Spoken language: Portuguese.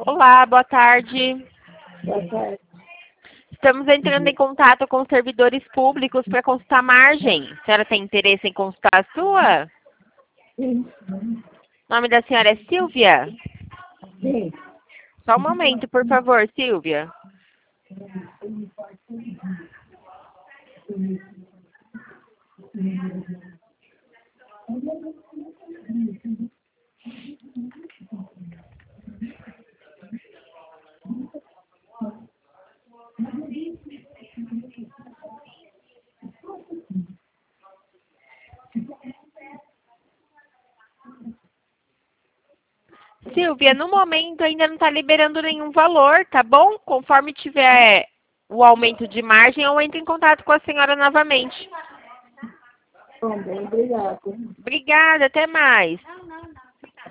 Olá, boa tarde. Boa tarde. Estamos entrando em contato com os servidores públicos para consultar a margem. A senhora tem interesse em consultar a sua? Sim. O nome da senhora é Silvia? Sim. Só um momento, por favor, Silvia. Silvia, no momento ainda não está liberando nenhum valor, tá bom? Conforme tiver o aumento de margem, eu entro em contato com a senhora novamente. Bom, bem, obrigada. Obrigada, até mais.